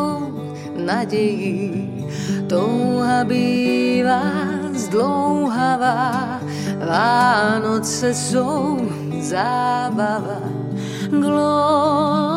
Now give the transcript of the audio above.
plnou nadějí. Touha bývá zdlouhavá, Vánoce jsou zábava. Gloria